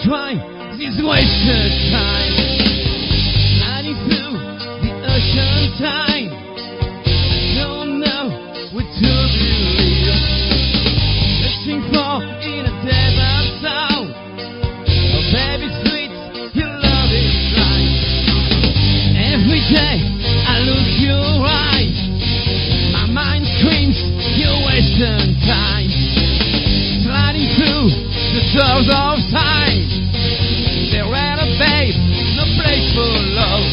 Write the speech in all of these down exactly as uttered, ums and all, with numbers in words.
cry, this wasted time. Sliding through the ocean tide, I don't know what to believe. Searching for in a desert sound. Oh baby sweet, your love is right. Every day I look your eyes, my mind screams, you're wasting time. Sliding through the doors of time, there ain't a babe, no place for love.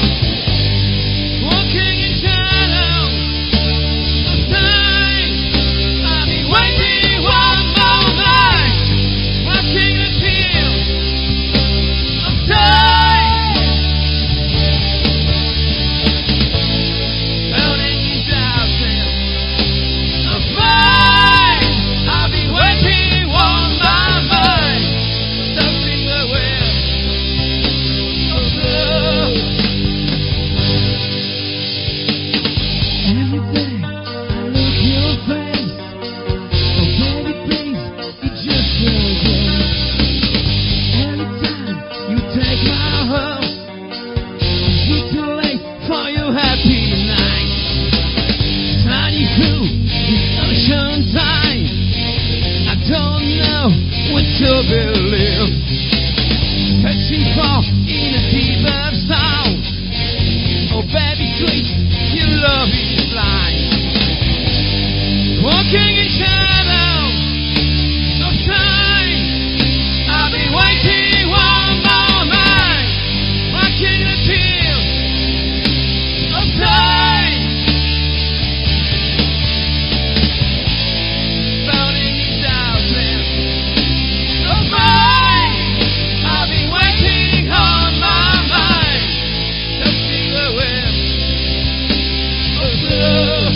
Walking in shadows of time, I'll be waiting one more night, watching the tears of time, drowning in darkness of mine. I'll be waiting one more night, touching the web of love. Every day I look your face, oh baby please, it's just a game. Every time you take my heart, is it too late for your happy night? Sliding through this ocean tide, I don't know what to believe. Searching for in a deeper sound. Oh baby sweet, your love is blind. Walking in shadows of time, I'll be waiting one more night, watching the tears of time, drowning in darkness of mine. I'll be waiting on my mind, touching the web of love.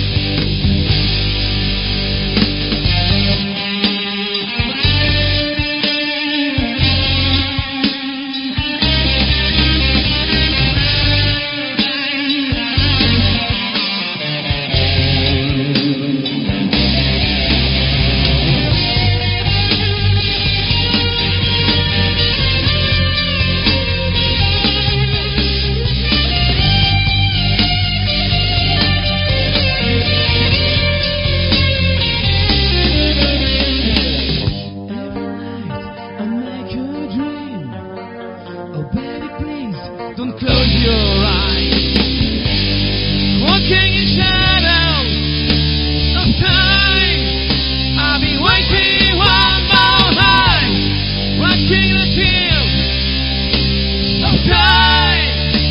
I make a dream. Oh baby please, don't close your eyes. Walking in shadows of time, I'll be waiting one more night, watching the tears of time,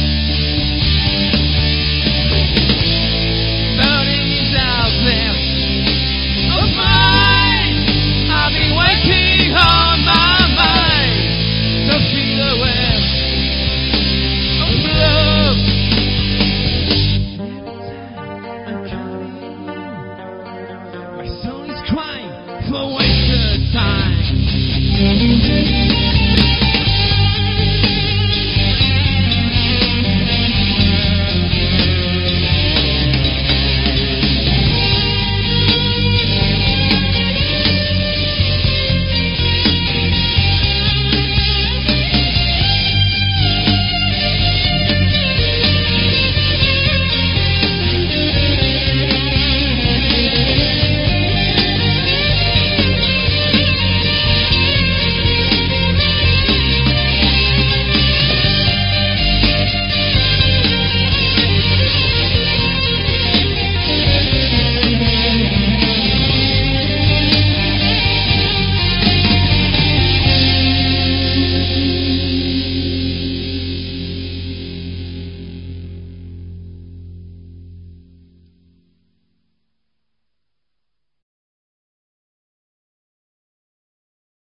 burning in darkness of mine. I'll be waiting on my mind, touching the web of love. Every time I'm calling you, my soul is crying for wasted time.